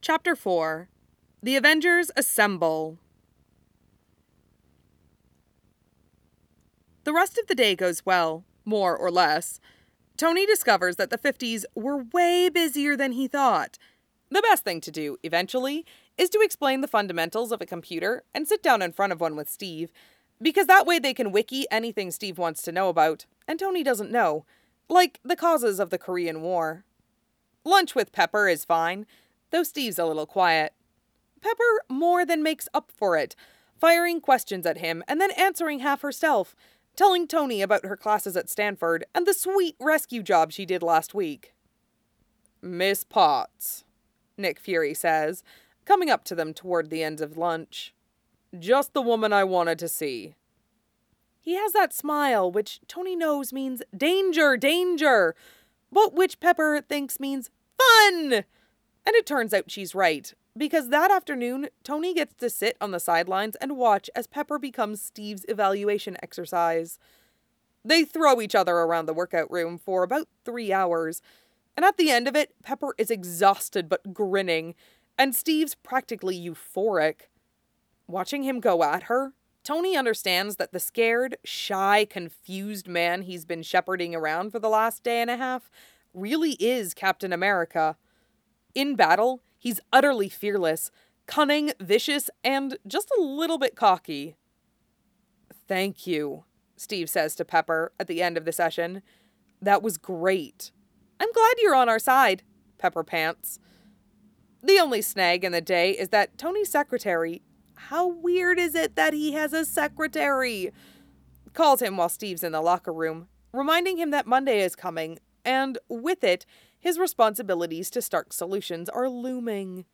Chapter 4. The Avengers Assemble. The rest of the day goes well, more or less. Tony discovers that the 50s were way busier than he thought. The best thing to do, eventually, is to explain the fundamentals of a computer and sit down in front of one with Steve, because that way they can wiki anything Steve wants to know about, and Tony doesn't know, like the causes of the Korean War. Lunch with Pepper is fine, though Steve's a little quiet. Pepper more than makes up for it, firing questions at him and then answering half herself, telling Tony about her classes at Stanford and the sweet rescue job she did last week. "Miss Potts," Nick Fury says, coming up to them toward the end of lunch. "Just the woman I wanted to see." He has that smile, which Tony knows means danger, danger, but which Pepper thinks means fun! And it turns out she's right, because that afternoon, Tony gets to sit on the sidelines and watch as Pepper becomes Steve's evaluation exercise. They throw each other around the workout room for about 3 hours, and at the end of it, Pepper is exhausted but grinning, and Steve's practically euphoric. Watching him go at her, Tony understands that the scared, shy, confused man he's been shepherding around for the last day and a half really is Captain America. In battle, he's utterly fearless, cunning, vicious, and just a little bit cocky. "Thank you," Steve says to Pepper at the end of the session. "That was great." "I'm glad you're on our side," Pepper pants. The only snag in the day is that Tony's secretary, how weird is it that he has a secretary, calls him while Steve's in the locker room, reminding him that Monday is coming, and with it, his responsibilities to Stark Solutions are looming.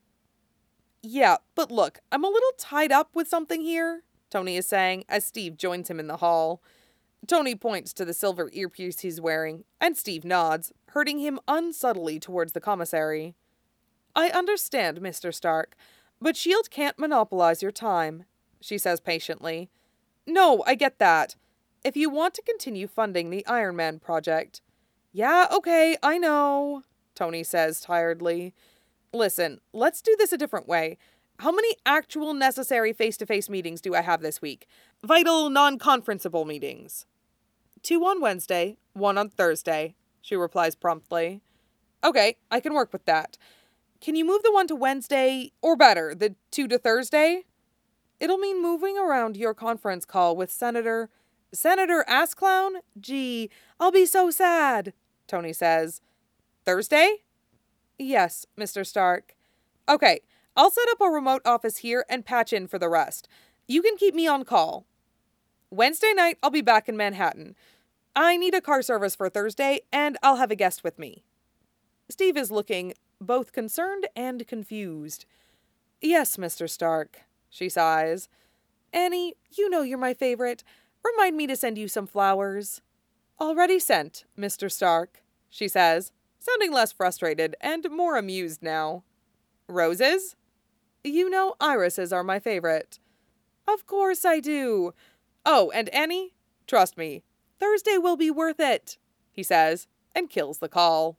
"Yeah, but look, I'm a little tied up with something here," Tony is saying as Steve joins him in the hall. Tony points to the silver earpiece he's wearing, and Steve nods, herding him unsubtly towards the commissary. "I understand, Mr. Stark, but S.H.I.E.L.D. can't monopolize your time," she says patiently. "No, I get that. If you want to continue funding the Iron Man project." "Yeah, okay, I know," Tony says tiredly. "Listen, let's do this a different way. How many actual necessary face-to-face meetings do I have this week? Vital, non-conferenceable meetings." "2 on Wednesday, 1 on Thursday," she replies promptly. "Okay, I can work with that. Can you move the 1 to Wednesday, or better, the 2 to Thursday?" "It'll mean moving around your conference call with Senator Assclown? Gee, I'll be so sad," Tony says. "Thursday?" "Yes, Mr. Stark." "Okay, I'll set up a remote office here and patch in for the rest. You can keep me on call. Wednesday night, I'll be back in Manhattan. I need a car service for Thursday, and I'll have a guest with me." Steve is looking both concerned and confused. "Yes, Mr. Stark," she sighs. "Annie, you know you're my favorite. Remind me to send you some flowers." "Already sent, Mr. Stark," she says, sounding less frustrated and more amused now. "Roses?" "You know irises are my favorite." "Of course I do. Oh, and Annie, trust me, Thursday will be worth it," he says, and kills the call.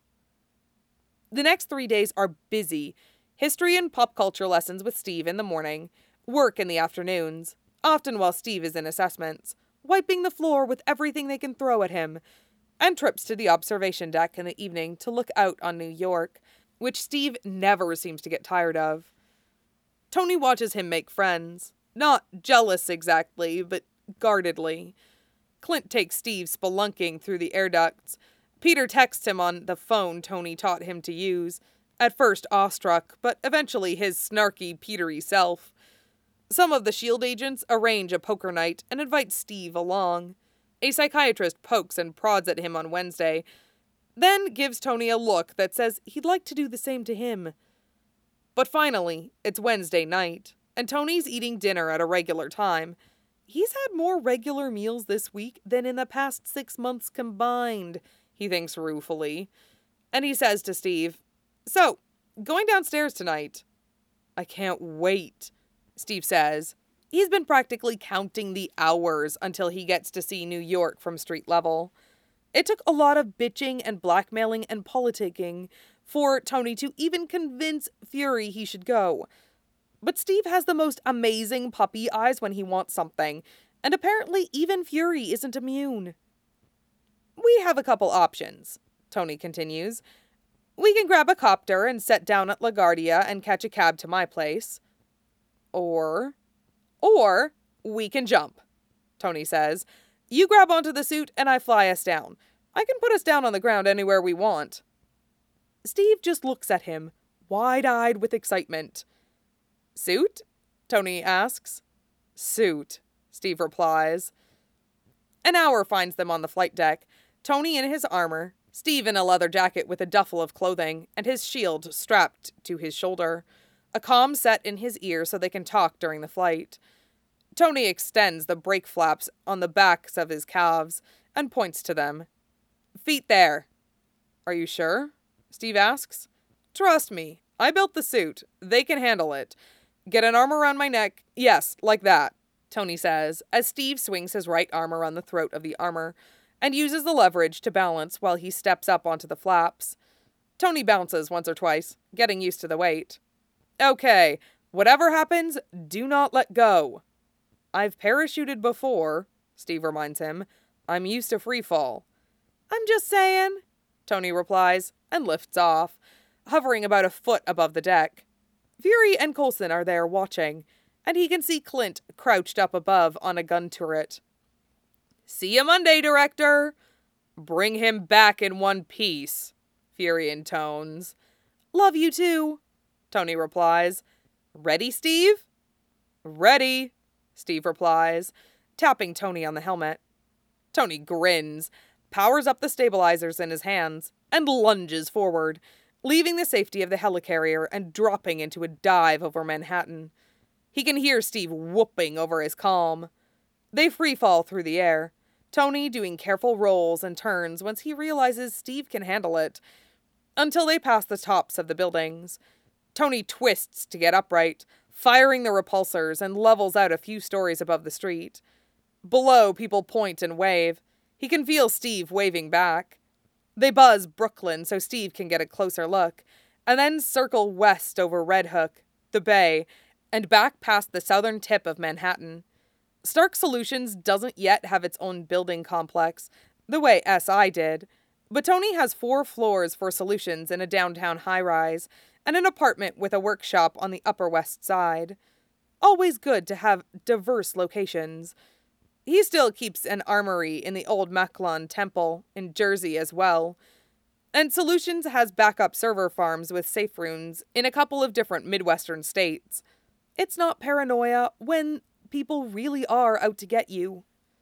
The next 3 days are busy. History and pop culture lessons with Steve in the morning, work in the afternoons, often while Steve is in assessments, wiping the floor with everything they can throw at him, and trips to the observation deck in the evening to look out on New York, which Steve never seems to get tired of. Tony watches him make friends. Not jealous exactly, but guardedly. Clint takes Steve spelunking through the air ducts. Peter texts him on the phone Tony taught him to use, at first awestruck, but eventually his snarky, Petery self. Some of the S.H.I.E.L.D. agents arrange a poker night and invite Steve along. A psychiatrist pokes and prods at him on Wednesday, then gives Tony a look that says he'd like to do the same to him. But finally, it's Wednesday night, and Tony's eating dinner at a regular time. He's had more regular meals this week than in the past 6 months combined, he thinks ruefully. And he says to Steve, "So, going downstairs tonight?" "I can't wait," Steve says. He's been practically counting the hours until he gets to see New York from street level. It took a lot of bitching and blackmailing and politicking, for Tony to even convince Fury he should go. But Steve has the most amazing puppy eyes when he wants something, and apparently even Fury isn't immune. We have a couple options, Tony continues. We can grab a copter and set down at LaGuardia and catch a cab to my place. Or we can jump, Tony says. You grab onto the suit and I fly us down. I can put us down on the ground anywhere we want. Steve just looks at him, wide-eyed with excitement. Suit? Tony asks. Suit, Steve replies. An hour finds them on the flight deck, Tony in his armor, Steve in a leather jacket with a duffel of clothing, and his shield strapped to his shoulder. A comm set in his ear so they can talk during the flight. Tony extends the brake flaps on the backs of his calves and points to them. Feet there. Are you sure? Steve asks. Trust me. I built the suit. They can handle it. Get an arm around my neck. Yes, like that, Tony says, as Steve swings his right arm around the throat of the armor and uses the leverage to balance while he steps up onto the flaps. Tony bounces once or twice, getting used to the weight. Okay, whatever happens, do not let go. I've parachuted before, Steve reminds him. I'm used to free fall. I'm just saying, Tony replies, and lifts off, hovering about a foot above the deck. Fury and Coulson are there watching, and he can see Clint crouched up above on a gun turret. See you Monday, Director. Bring him back in one piece, Fury intones. Love you too, Tony replies. Ready, Steve? Ready, Steve replies, tapping Tony on the helmet. Tony grins, powers up the stabilizers in his hands, and lunges forward, leaving the safety of the helicarrier and dropping into a dive over Manhattan. He can hear Steve whooping over his comm. They free-fall through the air, Tony doing careful rolls and turns once he realizes Steve can handle it, until they pass the tops of the buildings. Tony twists to get upright, firing the repulsors, and levels out a few stories above the street. Below, people point and wave. He can feel Steve waving back. They buzz Brooklyn so Steve can get a closer look, and then circle west over Red Hook, the Bay, and back past the southern tip of Manhattan. Stark Solutions doesn't yet have its own building complex, the way SI did, but Tony has 4 floors for Solutions in a downtown high-rise, and an apartment with a workshop on the Upper West Side. Always good to have diverse locations. He still keeps an armory in the old Macklon Temple in Jersey as well. And Solutions has backup server farms with safe rooms in a couple of different Midwestern states. It's not paranoia when people really are out to get you.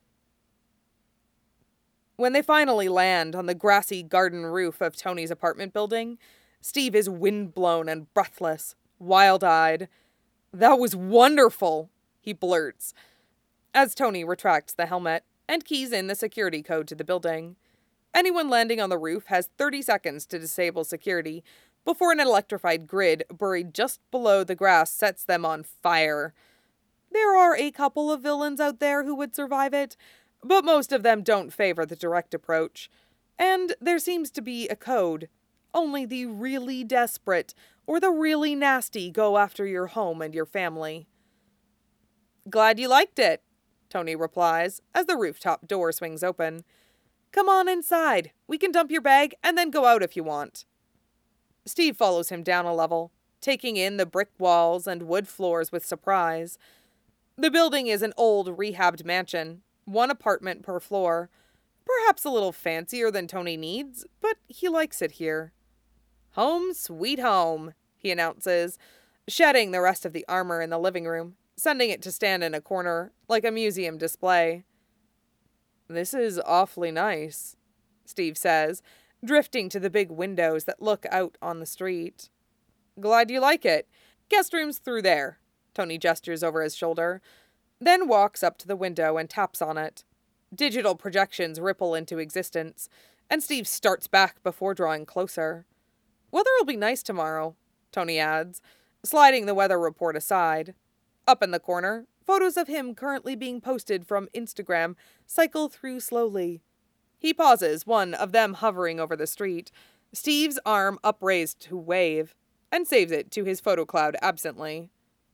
When they finally land on the grassy garden roof of Tony's apartment building, Steve is windblown and breathless, wild-eyed. That was wonderful, he blurts, as Tony retracts the helmet and keys in the security code to the building. Anyone landing on the roof has 30 seconds to disable security before an electrified grid buried just below the grass sets them on fire. There are a couple of villains out there who would survive it, but most of them don't favor the direct approach. And there seems to be a code. Only the really desperate or the really nasty go after your home and your family. Glad you liked it, Tony replies as the rooftop door swings open. Come on inside. We can dump your bag and then go out if you want. Steve follows him down a level, taking in the brick walls and wood floors with surprise. The building is an old rehabbed mansion, 1 apartment per floor. Perhaps a little fancier than Tony needs, but he likes it here. Home sweet home, he announces, shedding the rest of the armor in the living room, sending it to stand in a corner like a museum display. This is awfully nice, Steve says, drifting to the big windows that look out on the street. Glad you like it. Guest room's through there. Tony gestures over his shoulder, then walks up to the window and taps on it. Digital projections ripple into existence, and Steve starts back before drawing closer. Weather'll be nice tomorrow, Tony adds, sliding the weather report aside. Up in the corner, photos of him currently being posted from Instagram cycle through slowly. He pauses, one of them hovering over the street, Steve's arm upraised to wave, and saves it to his photo cloud absently.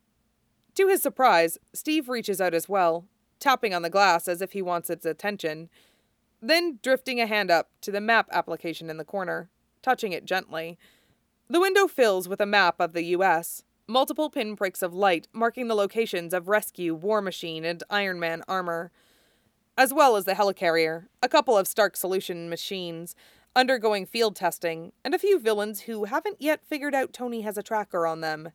To his surprise, Steve reaches out as well, tapping on the glass as if he wants its attention, then drifting a hand up to the map application in the corner, touching it gently. The window fills with a map of the U.S., multiple pinpricks of light marking the locations of Rescue, War Machine, and Iron Man armor, as well as the helicarrier, a couple of Stark Solution machines undergoing field testing, and a few villains who haven't yet figured out Tony has a tracker on them.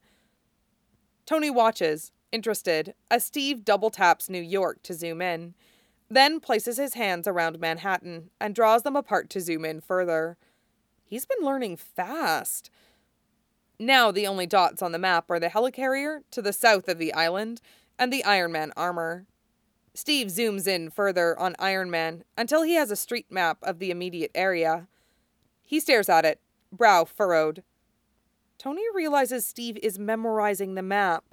Tony watches, interested, as Steve double taps New York to zoom in, then places his hands around Manhattan and draws them apart to zoom in further. He's been learning fast. Now the only dots on the map are the helicarrier to the south of the island and the Iron Man armor. Steve zooms in further on Iron Man until he has a street map of the immediate area. He stares at it, brow furrowed. Tony realizes Steve is memorizing the map.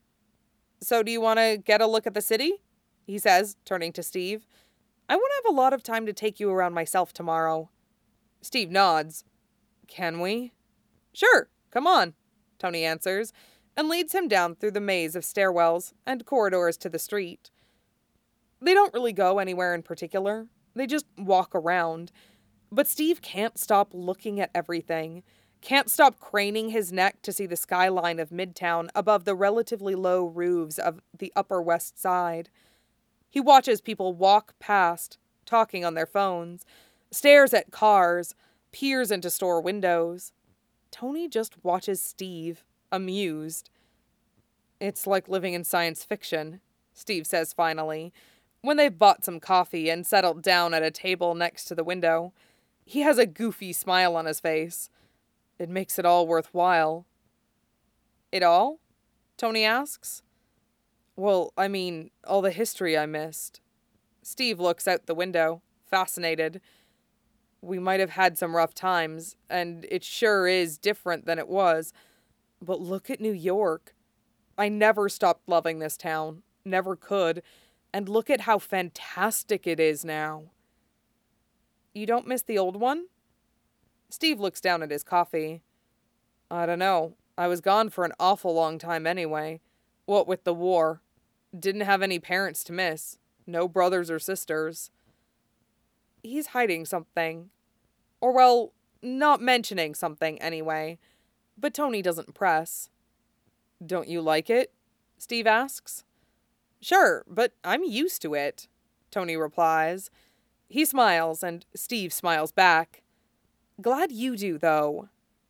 "So do you want to get a look at the city?" he says, turning to Steve. "I won't have a lot of time to take you around myself tomorrow." Steve nods. "Can we?" "Sure, come on," Tony answers, and leads him down through the maze of stairwells and corridors to the street. They don't really go anywhere in particular. They just walk around. But Steve can't stop looking at everything. Can't stop craning his neck to see the skyline of Midtown above the relatively low roofs of the Upper West Side. He watches people walk past, talking on their phones, stares at cars, peers into store windows. Tony just watches Steve, amused. "It's like living in science fiction," Steve says finally, when they've bought some coffee and settled down at a table next to the window. He has a goofy smile on his face. "It makes it all worthwhile." "It all?" Tony asks. "Well, I mean, all the history I missed." Steve looks out the window, fascinated. "We might have had some rough times, and it sure is different than it was. But look at New York. I never stopped loving this town. Never could. And look at how fantastic it is now." "You don't miss the old one?" Steve looks down at his coffee. "I don't know. I was gone for an awful long time anyway. What with the war. Didn't have any parents to miss. No brothers or sisters." He's hiding something. Or, well, not mentioning something anyway. But Tony doesn't press. "Don't you like it?" Steve asks. "Sure, but I'm used to it," Tony replies. He smiles, and Steve smiles back. "Glad you do, though."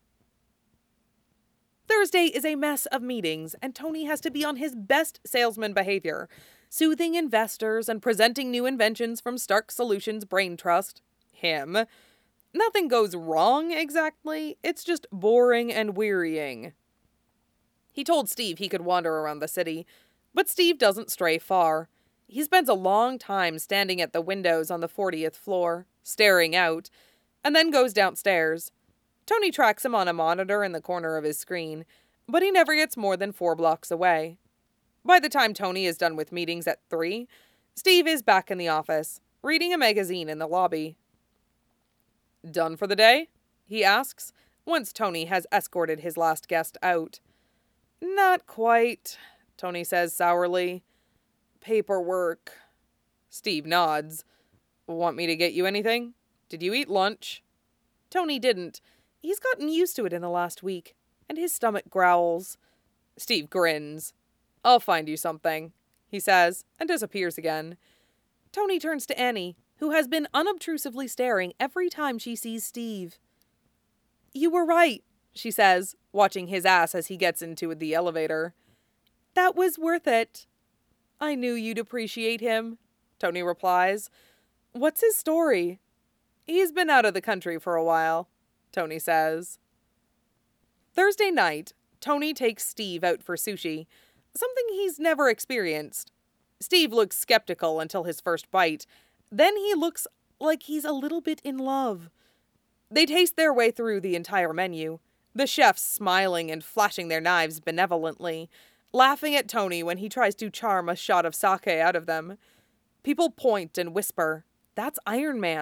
Thursday is a mess of meetings, and Tony has to be on his best salesman behavior, soothing investors and presenting new inventions from Stark Solutions Brain Trust. Him. Nothing goes wrong exactly, it's just boring and wearying. He told Steve he could wander around the city, but Steve doesn't stray far. He spends a long time standing at the windows on the 40th floor, staring out, and then goes downstairs. Tony tracks him on a monitor in the corner of his screen, but he never gets more than 4 blocks away. By the time Tony is done with meetings at 3, Steve is back in the office, reading a magazine in the lobby. "Done for the day?" he asks, once Tony has escorted his last guest out. "Not quite," Tony says sourly. "Paperwork." Steve nods. "Want me to get you anything? Did you eat lunch?" Tony didn't. He's gotten used to it in the last week, and his stomach growls. Steve grins. "I'll find you something," he says, and disappears again. Tony turns to Annie, who has been unobtrusively staring every time she sees Steve. "You were right," she says, watching his ass as he gets into the elevator. "That was worth it." "I knew you'd appreciate him," Tony replies. "What's his story?" "He's been out of the country for a while," Tony says. Thursday night, Tony takes Steve out for sushi, something he's never experienced. Steve looks skeptical until his first bite. Then he looks like he's a little bit in love. They taste their way through the entire menu, the chefs smiling and flashing their knives benevolently, laughing at Tony when he tries to charm a shot of sake out of them. People point and whisper, "That's Iron Man.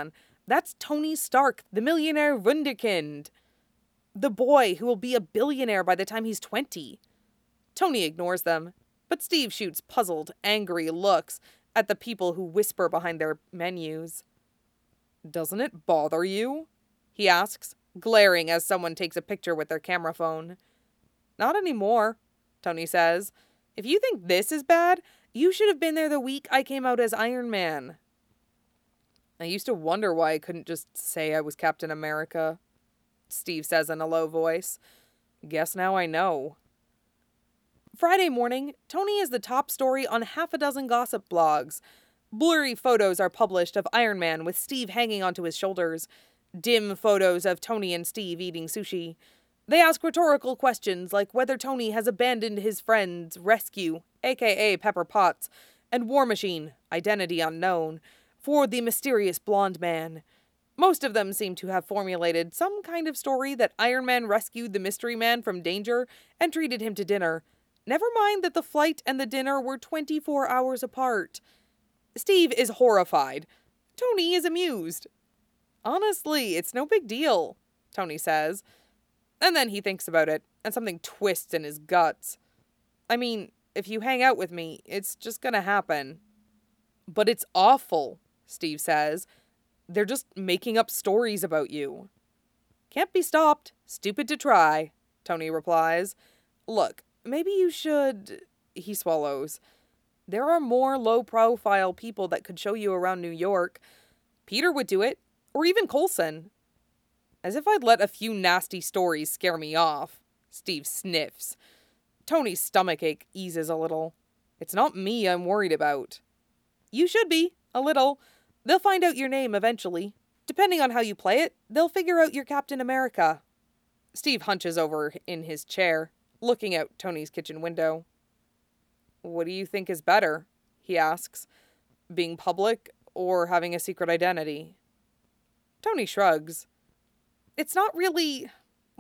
That's Tony Stark, the millionaire wunderkind. The boy who will be a billionaire by the time he's 20. Tony ignores them, but Steve shoots puzzled, angry looks at the people who whisper behind their menus. "Doesn't it bother you?" he asks, glaring as someone takes a picture with their camera phone. "Not anymore," Tony says. "If you think this is bad, you should have been there the week I came out as Iron Man." "I used to wonder why I couldn't just say I was Captain America," Steve says in a low voice. "Guess now I know." Friday morning, Tony is the top story on half a dozen gossip blogs. Blurry photos are published of Iron Man with Steve hanging onto his shoulders. Dim photos of Tony and Steve eating sushi. They ask rhetorical questions like whether Tony has abandoned his friends, Rescue, aka Pepper Potts, and War Machine, identity unknown, for the mysterious blonde man. Most of them seem to have formulated some kind of story that Iron Man rescued the mystery man from danger and treated him to dinner. Never mind that the flight and the dinner were 24 hours apart. Steve is horrified. Tony is amused. "Honestly, it's no big deal," Tony says. And then he thinks about it, and something twists in his guts. "I mean, if you hang out with me, it's just gonna happen." "But it's awful," Steve says. "They're just making up stories about you." "Can't be stopped. Stupid to try," Tony replies. "Look, maybe you should..." He swallows. "There are more low-profile people that could show you around New York. Peter would do it, or even Coulson." "As if I'd let a few nasty stories scare me off," Steve sniffs. Tony's stomachache eases a little. "It's not me I'm worried about." "You should be, a little. They'll find out your name eventually. Depending on how you play it, they'll figure out you're Captain America." Steve hunches over in his chair, looking out Tony's kitchen window. "What do you think is better?" he asks. "Being public or having a secret identity?" Tony shrugs. "It's not really...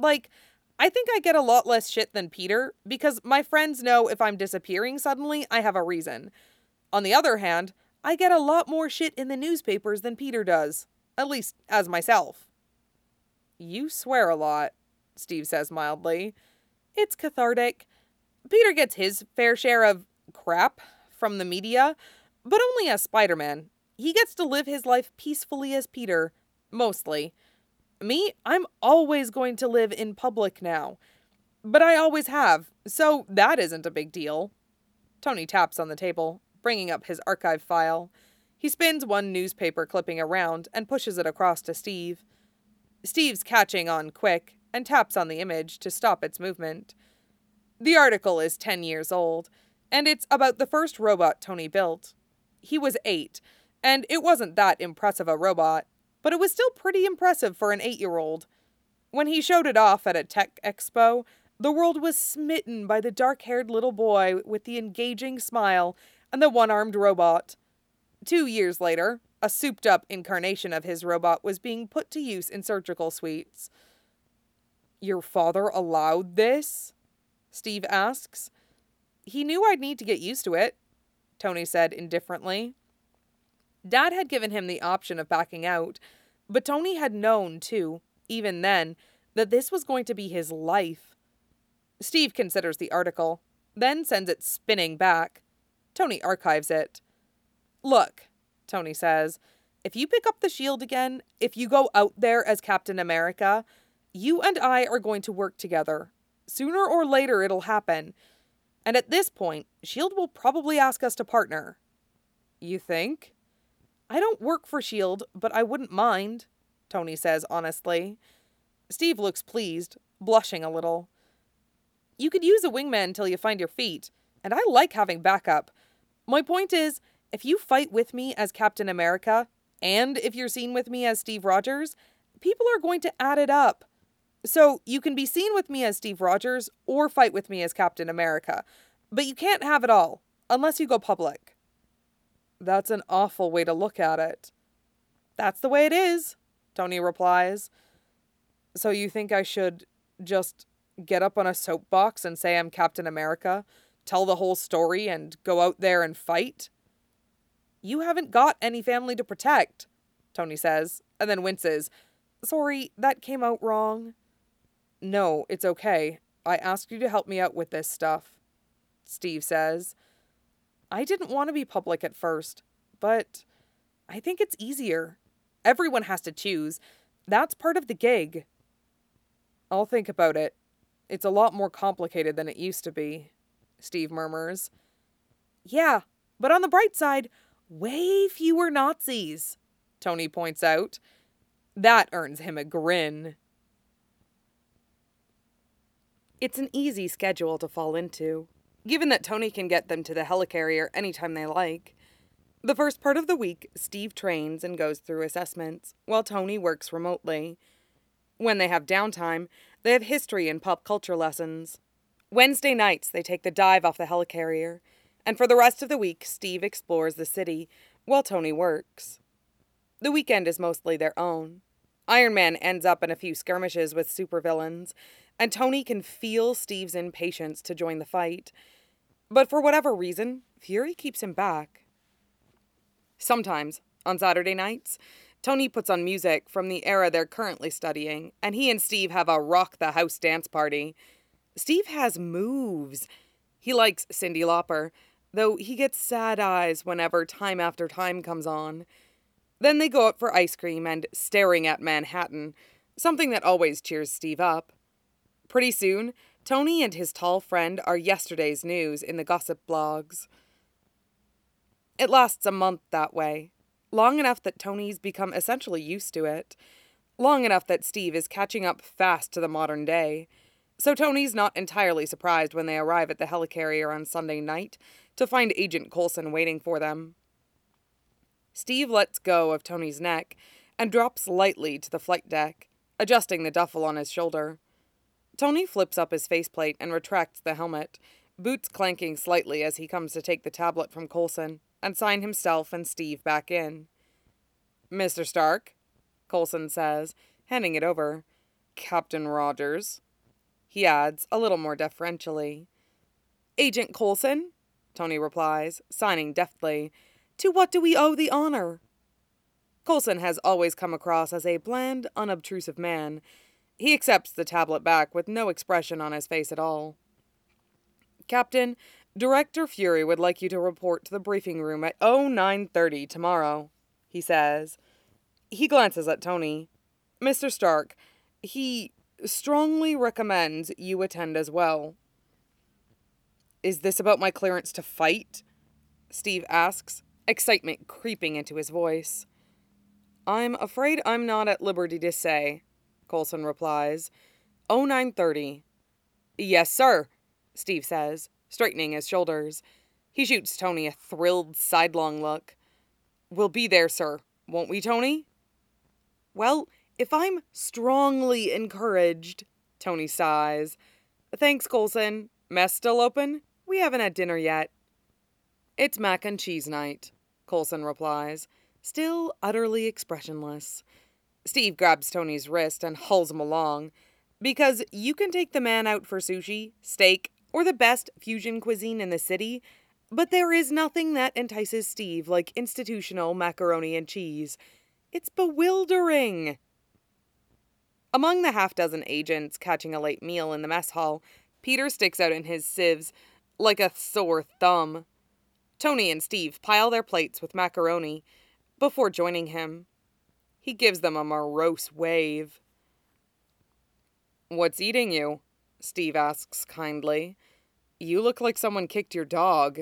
I think I get a lot less shit than Peter, because my friends know if I'm disappearing suddenly, I have a reason. On the other hand, I get a lot more shit in the newspapers than Peter does, at least as myself." "You swear a lot," Steve says mildly. "It's cathartic. Peter gets his fair share of crap from the media, but only as Spider-Man. He gets to live his life peacefully as Peter, mostly. Me, I'm always going to live in public now. But I always have, so that isn't a big deal." Tony taps on the table, bringing up his archive file. He spins one newspaper clipping around and pushes it across to Steve. Steve's catching on quick and taps on the image to stop its movement. The article is 10 years old, and it's about the first robot Tony built. He was 8, and it wasn't that impressive a robot, but it was still pretty impressive for an 8-year-old. When he showed it off at a tech expo, the world was smitten by the dark-haired little boy with the engaging smile and the one-armed robot. 2 years later, a souped-up incarnation of his robot was being put to use in surgical suites. "Your father allowed this?" Steve asks. "He knew I'd need to get used to it," Tony said indifferently. Dad had given him the option of backing out, but Tony had known, too, even then, that this was going to be his life. Steve considers the article, then sends it spinning back. Tony archives it. "Look," Tony says, "if you pick up the shield again, if you go out there as Captain America, you and I are going to work together. Sooner or later it'll happen. And at this point, shield will probably ask us to partner." "You think?" "I don't work for shield, but I wouldn't mind," Tony says honestly. Steve looks pleased, blushing a little. "You could use a wingman till you find your feet, and I like having backup. My point is, if you fight with me as Captain America, and if you're seen with me as Steve Rogers, people are going to add it up. So you can be seen with me as Steve Rogers or fight with me as Captain America, but you can't have it all, unless you go public." "That's an awful way to look at it." "That's the way it is," Tony replies. "So you think I should just get up on a soapbox and say I'm Captain America, tell the whole story, and go out there and fight?" "You haven't got any family to protect," Tony says, and then winces. Sorry, that came out wrong. No, it's okay. I asked you to help me out with this stuff, Steve says. I didn't want to be public at first, but I think it's easier. Everyone has to choose. That's part of the gig. I'll think about it. It's a lot more complicated than it used to be, Steve murmurs. Yeah, but on the bright side, way fewer Nazis, Tony points out. That earns him a grin. It's an easy schedule to fall into, given that Tony can get them to the helicarrier anytime they like. The first part of the week, Steve trains and goes through assessments, while Tony works remotely. When they have downtime, they have history and pop culture lessons. Wednesday nights, they take the dive off the helicarrier, and for the rest of the week, Steve explores the city, while Tony works. The weekend is mostly their own. Iron Man ends up in a few skirmishes with supervillains, and Tony can feel Steve's impatience to join the fight. But for whatever reason, Fury keeps him back. Sometimes, on Saturday nights, Tony puts on music from the era they're currently studying, and he and Steve have a rock the house dance party. Steve has moves. He likes Cyndi Lauper, though he gets sad eyes whenever Time After Time comes on. Then they go out for ice cream and staring at Manhattan, something that always cheers Steve up. Pretty soon, Tony and his tall friend are yesterday's news in the gossip blogs. It lasts a month that way, long enough that Tony's become essentially used to it, long enough that Steve is catching up fast to the modern day. So Tony's not entirely surprised when they arrive at the helicarrier on Sunday night to find Agent Coulson waiting for them. Steve lets go of Tony's neck and drops lightly to the flight deck, adjusting the duffel on his shoulder. Tony flips up his faceplate and retracts the helmet, boots clanking slightly as he comes to take the tablet from Coulson and sign himself and Steve back in. Mr. Stark, Coulson says, handing it over. Captain Rogers, he adds, a little more deferentially. Agent Coulson, Tony replies, signing deftly. To what do we owe the honor? Coulson has always come across as a bland, unobtrusive man. He accepts the tablet back with no expression on his face at all. Captain, Director Fury would like you to report to the briefing room at 09:30 tomorrow, he says. He glances at Tony. Mr. Stark, he strongly recommends you attend as well. Is this about my clearance to fight? Steve asks, excitement creeping into his voice. I'm afraid I'm not at liberty to say, Coulson replies. 09:30. Yes, sir, Steve says, straightening his shoulders. He shoots Tony a thrilled, sidelong look. We'll be there, sir, won't we, Tony? Well, if I'm strongly encouraged, Tony sighs. Thanks, Coulson. Mess still open? We haven't had dinner yet. It's mac and cheese night, Coulson replies, still utterly expressionless. Steve grabs Tony's wrist and hauls him along. Because you can take the man out for sushi, steak, or the best fusion cuisine in the city, but there is nothing that entices Steve like institutional macaroni and cheese. It's bewildering. Among the half-dozen agents catching a late meal in the mess hall, Peter sticks out in his sieves like a sore thumb. Tony and Steve pile their plates with macaroni before joining him. He gives them a morose wave. What's eating you? Steve asks kindly. You look like someone kicked your dog.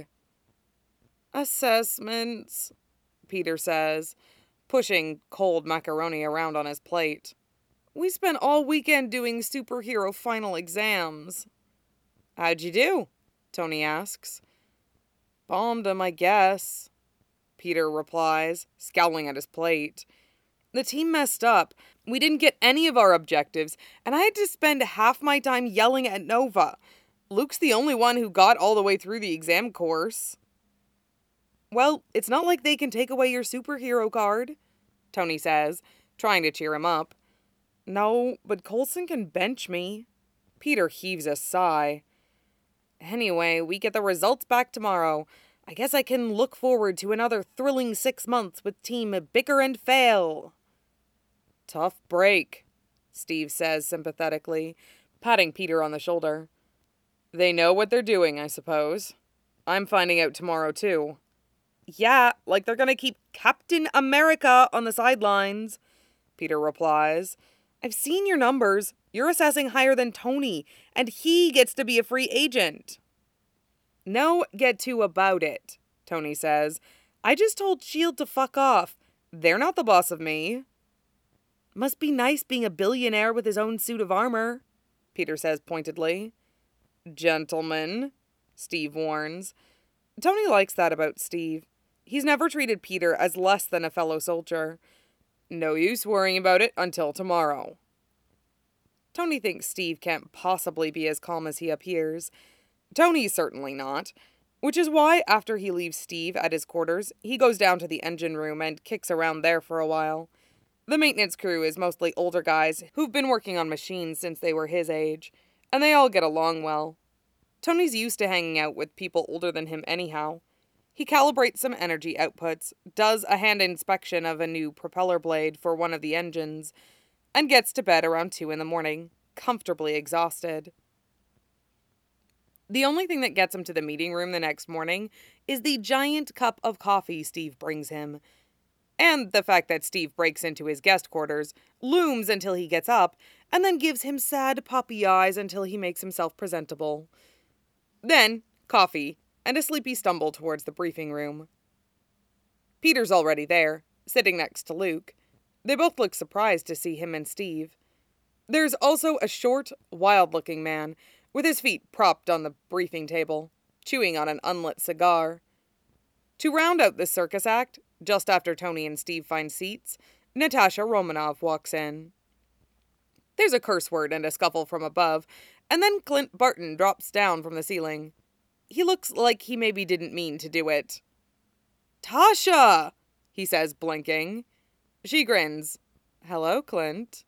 Assessments, Peter says, pushing cold macaroni around on his plate. We spent all weekend doing superhero final exams. How'd you do? Tony asks. Bombed 'em, I guess, Peter replies, scowling at his plate. The team messed up. We didn't get any of our objectives, and I had to spend half my time yelling at Nova. Luke's the only one who got all the way through the exam course. Well, it's not like they can take away your superhero card, Tony says, trying to cheer him up. No, but Coulson can bench me. Peter heaves a sigh. Anyway, we get the results back tomorrow. I guess I can look forward to another thrilling 6 months with Team Bicker and Fail. Tough break, Steve says sympathetically, patting Peter on the shoulder. They know what they're doing, I suppose. I'm finding out tomorrow, too. Yeah, like they're gonna keep Captain America on the sidelines, Peter replies. I've seen your numbers. You're assessing higher than Tony, and he gets to be a free agent. No get to about it, Tony says. I just told S.H.I.E.L.D. to fuck off. They're not the boss of me. Must be nice being a billionaire with his own suit of armor, Peter says pointedly. Gentlemen, Steve warns. Tony likes that about Steve. He's never treated Peter as less than a fellow soldier. No use worrying about it until tomorrow. Tony thinks Steve can't possibly be as calm as he appears. Tony's certainly not, which is why after he leaves Steve at his quarters, he goes down to the engine room and kicks around there for a while. The maintenance crew is mostly older guys who've been working on machines since they were his age, and they all get along well. Tony's used to hanging out with people older than him anyhow. He calibrates some energy outputs, does a hand inspection of a new propeller blade for one of the engines, and gets to bed around 2 a.m, comfortably exhausted. The only thing that gets him to the meeting room the next morning is the giant cup of coffee Steve brings him. And the fact that Steve breaks into his guest quarters, looms until he gets up, and then gives him sad puppy eyes until he makes himself presentable. Then, coffee, and a sleepy stumble towards the briefing room. Peter's already there, sitting next to Luke. They both look surprised to see him and Steve. There's also a short, wild-looking man, with his feet propped on the briefing table, chewing on an unlit cigar. To round out this circus act, just after Tony and Steve find seats, Natasha Romanoff walks in. There's a curse word and a scuffle from above, and then Clint Barton drops down from the ceiling. He looks like he maybe didn't mean to do it. Tasha! He says, blinking. She grins. Hello, Clint.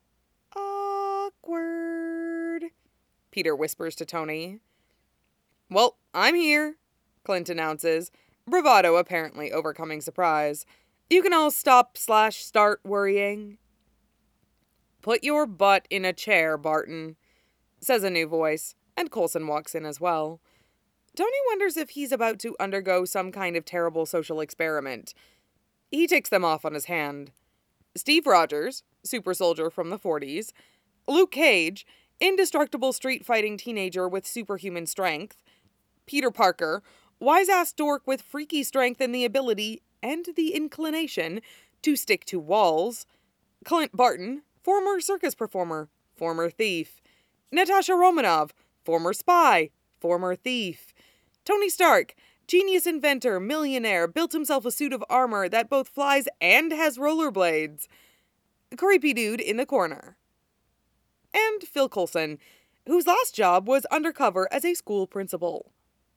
Awkward, Peter whispers to Tony. Well, I'm here, Clint announces, bravado apparently overcoming surprise. You can all stop/start worrying. Put your butt in a chair, Barton, says a new voice, and Coulson walks in as well. Tony wonders if he's about to undergo some kind of terrible social experiment. He ticks them off on his hand. Steve Rogers, super soldier from the 40s. Luke Cage, indestructible street-fighting teenager with superhuman strength. Peter Parker, wise-ass dork with freaky strength and the ability, and the inclination, to stick to walls. Clint Barton, former circus performer, former thief. Natasha Romanoff, former spy, former thief. Tony Stark, genius inventor, millionaire, built himself a suit of armor that both flies and has rollerblades. Creepy dude in the corner. And Phil Coulson, whose last job was undercover as a school principal.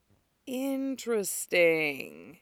Interesting.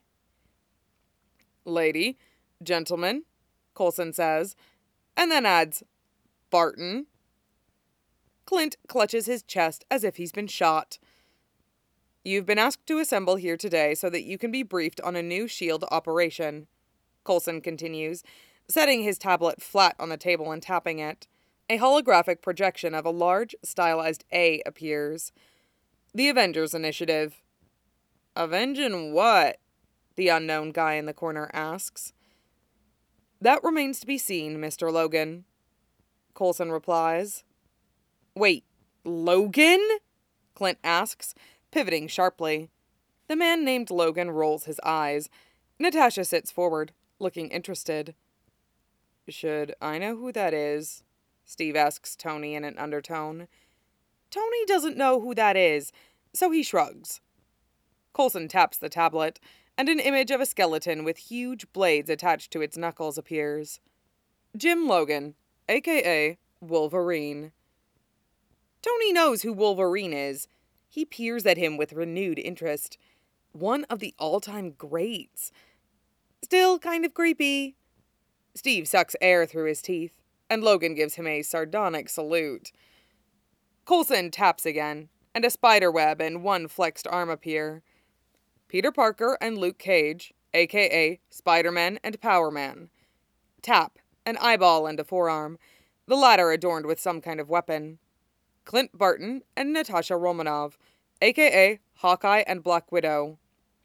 Lady, gentlemen, Coulson says, and then adds, Barton. Clint clutches his chest as if he's been shot. You've been asked to assemble here today so that you can be briefed on a new S.H.I.E.L.D. operation, Coulson continues, setting his tablet flat on the table and tapping it. A holographic projection of a large, stylized A appears. The Avengers Initiative. Avenging what? The unknown guy in the corner asks. That remains to be seen, Mr. Logan, Coulson replies. Wait, Logan? Clint asks, pivoting sharply. The man named Logan rolls his eyes. Natasha sits forward, looking interested. Should I know who that is? Steve asks Tony in an undertone. Tony doesn't know who that is, so he shrugs. Coulson taps the tablet, and an image of a skeleton with huge blades attached to its knuckles appears. Jim Logan, a.k.a. Wolverine. Tony knows who Wolverine is. He peers at him with renewed interest. One of the all-time greats. Still kind of creepy. Steve sucks air through his teeth, and Logan gives him a sardonic salute. Coulson taps again, and a spider web and one flexed arm appear. Peter Parker and Luke Cage, a.k.a. Spider-Man and Power Man. Tap, an eyeball and a forearm, the latter adorned with some kind of weapon. Clint Barton and Natasha Romanoff, aka Hawkeye and Black Widow.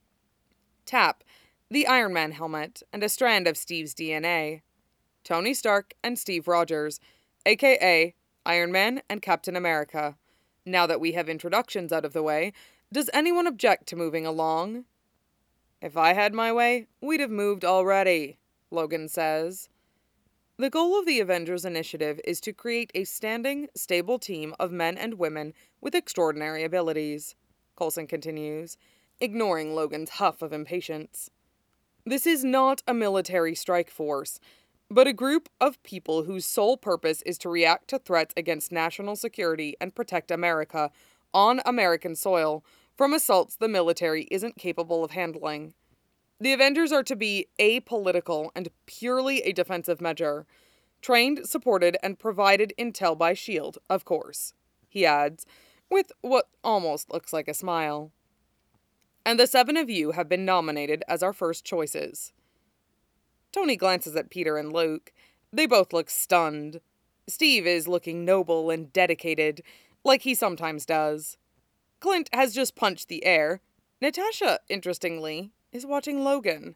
Tap, the Iron Man helmet and a strand of Steve's DNA. Tony Stark and Steve Rogers, aka Iron Man and Captain America. Now that we have introductions out of the way, does anyone object to moving along? If I had my way, we'd have moved already, Logan says. The goal of the Avengers Initiative is to create a standing, stable team of men and women with extraordinary abilities, Coulson continues, ignoring Logan's huff of impatience. This is not a military strike force, but a group of people whose sole purpose is to react to threats against national security and protect America on American soil from assaults the military isn't capable of handling. The Avengers are to be apolitical and purely a defensive measure, trained, supported, and provided intel by S.H.I.E.L.D., of course, he adds, with what almost looks like a smile. And the 7 of you have been nominated as our first choices. Tony glances at Peter and Luke. They both look stunned. Steve is looking noble and dedicated, like he sometimes does. Clint has just punched the air. Natasha, interestingly, is watching Logan.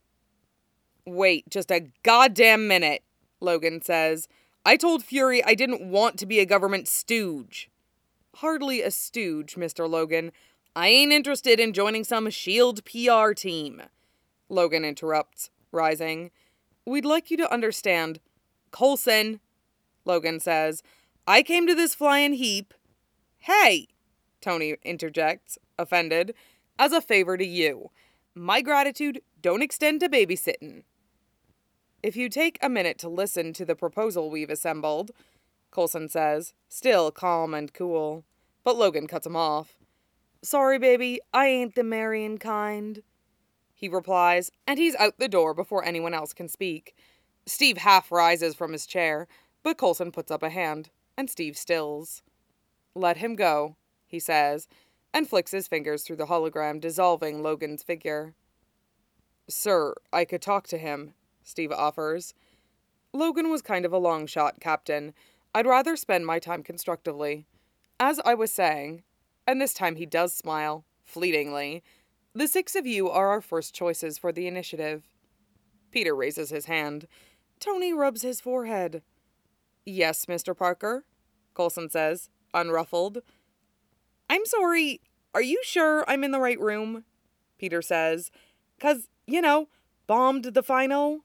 Wait just a goddamn minute, Logan says. I told Fury I didn't want to be a government stooge. Hardly a stooge, Mr. Logan. I ain't interested in joining some S.H.I.E.L.D. PR team. Logan interrupts, rising. We'd like you to understand. Coulson, Logan says. I came to this flying heap. Hey, Tony interjects, offended, as a favor to you. My gratitude don't extend to babysitting. If you take a minute to listen to the proposal we've assembled, Coulson says, still calm and cool. But Logan cuts him off. Sorry, baby, I ain't the marrying kind, he replies, and he's out the door before anyone else can speak. Steve half rises from his chair, but Coulson puts up a hand, and Steve stills. Let him go, he says, and flicks his fingers through the hologram, dissolving Logan's figure. Sir, I could talk to him, Steve offers. Logan was kind of a long shot, Captain. I'd rather spend my time constructively. As I was saying, and this time he does smile, fleetingly, the 6 of you are our first choices for the initiative. Peter raises his hand. Tony rubs his forehead. Yes, Mr. Parker, Coulson says, unruffled. I'm sorry, are you sure I'm in the right room? Peter says. 'Cause, bombed the final.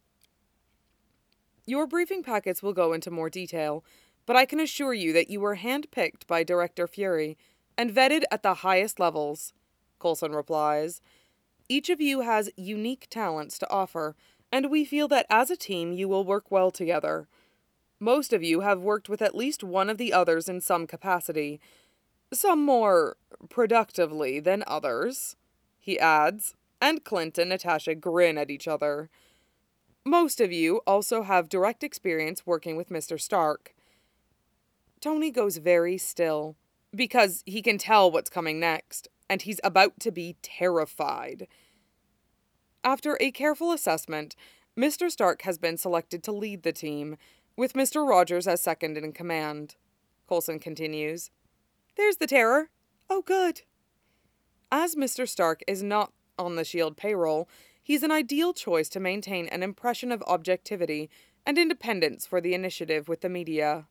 Your briefing packets will go into more detail, but I can assure you that you were handpicked by Director Fury and vetted at the highest levels, Coulson replies. Each of you has unique talents to offer, and we feel that as a team you will work well together. Most of you have worked with at least one of the others in some capacity, some more productively than others, he adds, and Clint and Natasha grin at each other. Most of you also have direct experience working with Mr. Stark. Tony goes very still, because he can tell what's coming next, and he's about to be terrified. After a careful assessment, Mr. Stark has been selected to lead the team, with Mr. Rogers as second in command. Coulson continues. There's the terror. Oh, good. As Mr. Stark is not on the S.H.I.E.L.D. payroll, he's an ideal choice to maintain an impression of objectivity and independence for the initiative with the media.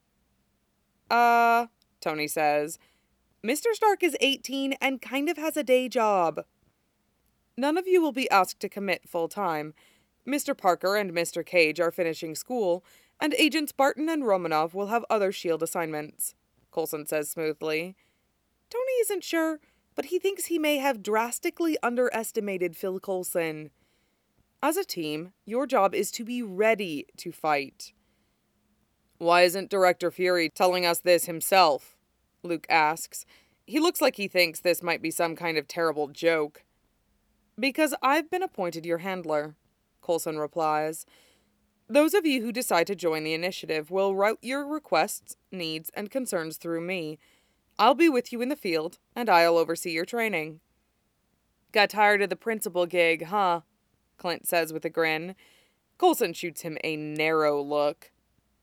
Tony says. Mr. Stark is 18 and kind of has a day job. None of you will be asked to commit full-time. Mr. Parker and Mr. Cage are finishing school, and Agents Barton and Romanoff will have other S.H.I.E.L.D. assignments, Coulson says smoothly. Tony isn't sure, but he thinks he may have drastically underestimated Phil Coulson. As a team, your job is to be ready to fight. Why isn't Director Fury telling us this himself? Luke asks. He looks like he thinks this might be some kind of terrible joke. Because I've been appointed your handler, Coulson replies. Those of you who decide to join the initiative will route your requests, needs, and concerns through me. I'll be with you in the field, and I'll oversee your training. Got tired of the principal gig, huh? Clint says with a grin. Coulson shoots him a narrow look.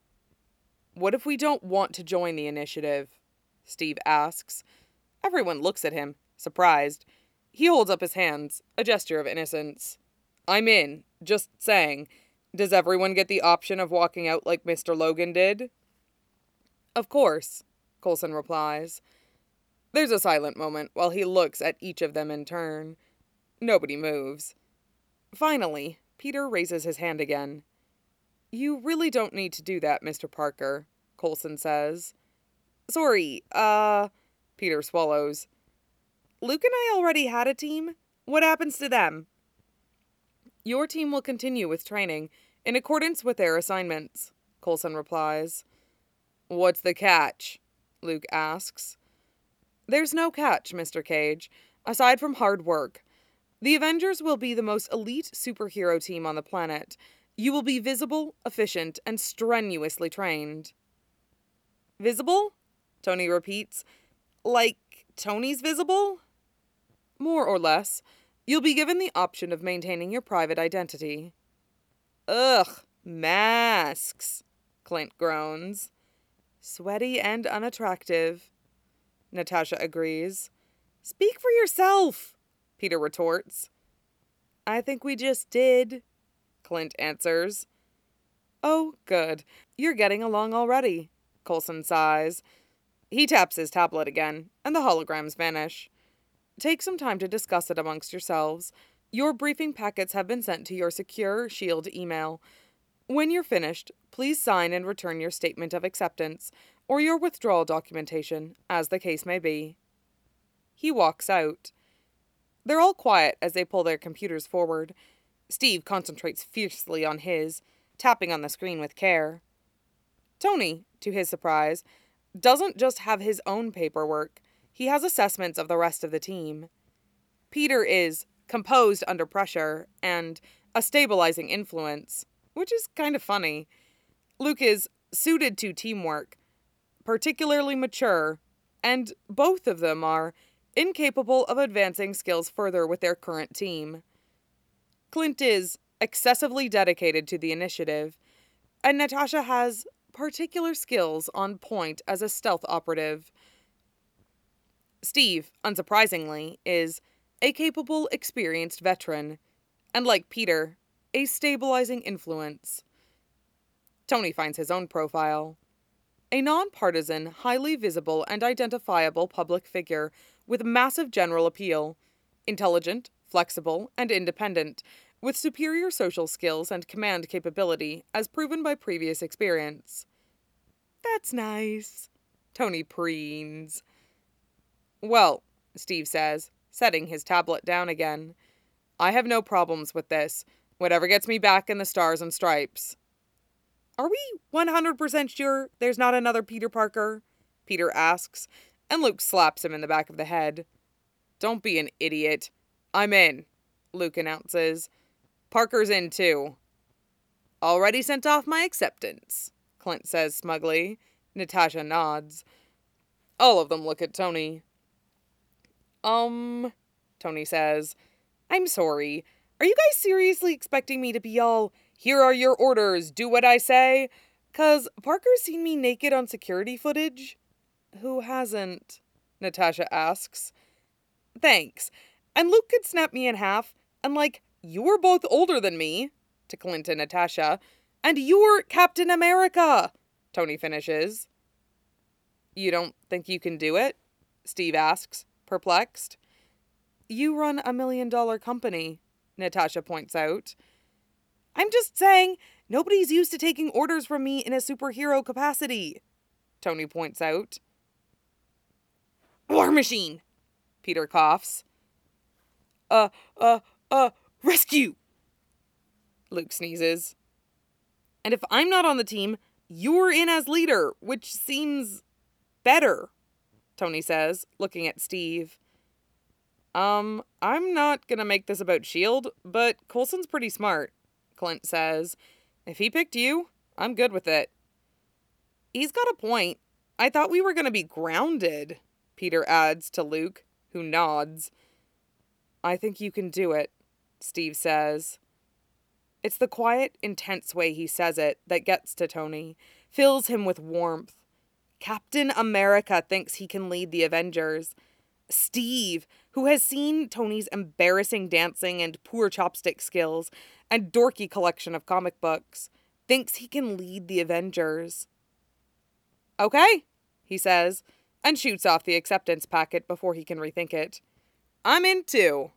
What if we don't want to join the initiative? Steve asks. Everyone looks at him, surprised. He holds up his hands, a gesture of innocence. I'm in, just saying. Does everyone get the option of walking out like Mr. Logan did? Of course, Coulson replies. There's a silent moment while he looks at each of them in turn. Nobody moves. Finally, Peter raises his hand again. You really don't need to do that, Mr. Parker, Coulson says. Sorry, Peter swallows. Luke and I already had a team. What happens to them? Your team will continue with training in accordance with their assignments, Coulson replies. What's the catch? Luke asks. There's no catch, Mr. Cage, aside from hard work. The Avengers will be the most elite superhero team on the planet. You will be visible, efficient, and strenuously trained. Visible? Tony repeats. Like Tony's visible? More or less. You'll be given the option of maintaining your private identity. Ugh, masks, Clint groans. Sweaty and unattractive, Natasha agrees. Speak for yourself, Peter retorts. I think we just did, Clint answers. Oh, good. You're getting along already, Coulson sighs. He taps his tablet again, and the holograms vanish. Take some time to discuss it amongst yourselves. Your briefing packets have been sent to your secure S.H.I.E.L.D. email. When you're finished, please sign and return your statement of acceptance, or your withdrawal documentation, as the case may be. He walks out. They're all quiet as they pull their computers forward. Steve concentrates fiercely on his, tapping on the screen with care. Tony, to his surprise, doesn't just have his own paperwork. He has assessments of the rest of the team. Peter is composed under pressure and a stabilizing influence, which is kind of funny. Luke is suited to teamwork, particularly mature, and both of them are incapable of advancing skills further with their current team. Clint is excessively dedicated to the initiative, and Natasha has particular skills on point as a stealth operative. Steve, unsurprisingly, is a capable, experienced veteran, and like Peter, a stabilizing influence. Tony finds his own profile. A nonpartisan, highly visible and identifiable public figure with massive general appeal, intelligent, flexible, and independent, with superior social skills and command capability as proven by previous experience. That's nice, Tony preens. Well, Steve says, setting his tablet down again. I have no problems with this. Whatever gets me back in the Stars and Stripes. Are we 100% sure there's not another Peter Parker? Peter asks, and Luke slaps him in the back of the head. Don't be an idiot. I'm in, Luke announces. Parker's in too. Already sent off my acceptance, Clint says smugly. Natasha nods. All of them look at Tony. Tony says. I'm sorry. Are you guys seriously expecting me to be all, here are your orders, do what I say? 'Cause Parker's seen me naked on security footage? Who hasn't? Natasha asks. Thanks. And Luke could snap me in half, and you're both older than me, to Clint and Natasha, and you're Captain America, Tony finishes. You don't think you can do it? Steve asks, perplexed. You run $1 million company, Natasha points out. I'm just saying, nobody's used to taking orders from me in a superhero capacity, Tony points out. War Machine, Peter coughs. Rescue, Luke sneezes. And if I'm not on the team, you're in as leader, which seems better, Tony says, looking at Steve. I'm not gonna make this about S.H.I.E.L.D., but Coulson's pretty smart, Clint says. If he picked you, I'm good with it. He's got a point. I thought we were gonna be grounded, Peter adds to Luke, who nods. I think you can do it, Steve says. It's the quiet, intense way he says it that gets to Tony, fills him with warmth. Captain America thinks he can lead the Avengers. Steve, who has seen Tony's embarrassing dancing and poor chopstick skills and dorky collection of comic books, thinks he can lead the Avengers. Okay, he says, and shoots off the acceptance packet before he can rethink it. I'm in too.